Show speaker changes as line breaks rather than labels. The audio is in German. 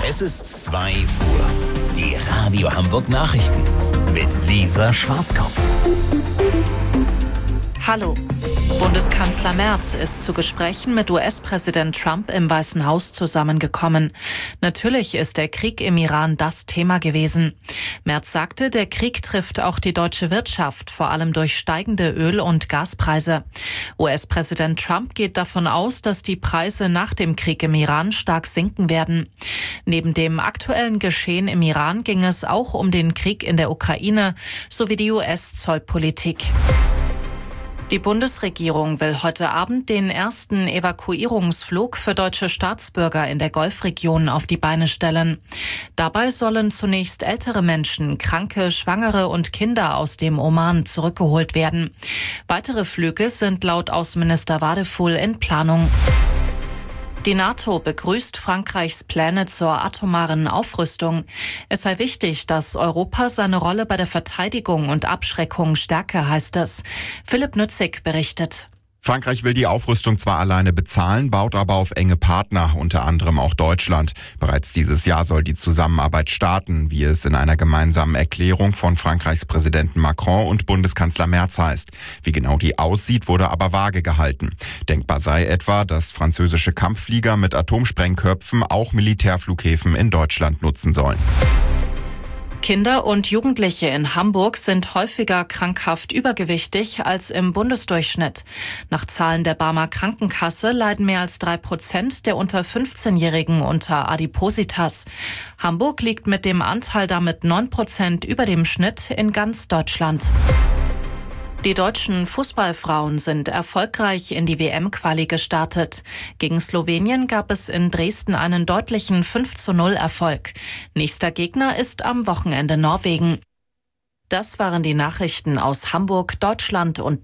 Es ist 2 Uhr. Die Radio Hamburg Nachrichten mit Lisa Schwarzkopf.
Hallo. Bundeskanzler Merz ist zu Gesprächen mit US-Präsident Trump im Weißen Haus zusammengekommen. Natürlich ist der Krieg im Iran das Thema gewesen. Merz sagte, der Krieg trifft auch die deutsche Wirtschaft, vor allem durch steigende Öl- und Gaspreise. US-Präsident Trump geht davon aus, dass die Preise nach dem Krieg im Iran stark sinken werden. Neben dem aktuellen Geschehen im Iran ging es auch um den Krieg in der Ukraine sowie die US-Zollpolitik. Die Bundesregierung will heute Abend den ersten Evakuierungsflug für deutsche Staatsbürger in der Golfregion auf die Beine stellen. Dabei sollen zunächst ältere Menschen, Kranke, Schwangere und Kinder aus dem Oman zurückgeholt werden. Weitere Flüge sind laut Außenminister Wadefuhl in Planung. Die NATO begrüßt Frankreichs Pläne zur atomaren Aufrüstung. Es sei wichtig, dass Europa seine Rolle bei der Verteidigung und Abschreckung stärke, heißt es. Philipp Nützig berichtet.
Frankreich will die Aufrüstung zwar alleine bezahlen, baut aber auf enge Partner, unter anderem auch Deutschland. Bereits dieses Jahr soll die Zusammenarbeit starten, wie es in einer gemeinsamen Erklärung von Frankreichs Präsidenten Macron und Bundeskanzler Merz heißt. Wie genau die aussieht, wurde aber vage gehalten. Denkbar sei etwa, dass französische Kampfflieger mit Atomsprengköpfen auch Militärflughäfen in Deutschland nutzen sollen.
Kinder und Jugendliche in Hamburg sind häufiger krankhaft übergewichtig als im Bundesdurchschnitt. Nach Zahlen der Barmer Krankenkasse leiden mehr als 3% der unter 15-Jährigen unter Adipositas. Hamburg liegt mit dem Anteil damit 9% über dem Schnitt in ganz Deutschland. Die deutschen Fußballfrauen sind erfolgreich in die WM-Quali gestartet. Gegen Slowenien gab es in Dresden einen deutlichen 5:0 Nächster Gegner ist am Wochenende Norwegen. Das waren die Nachrichten aus Hamburg, Deutschland und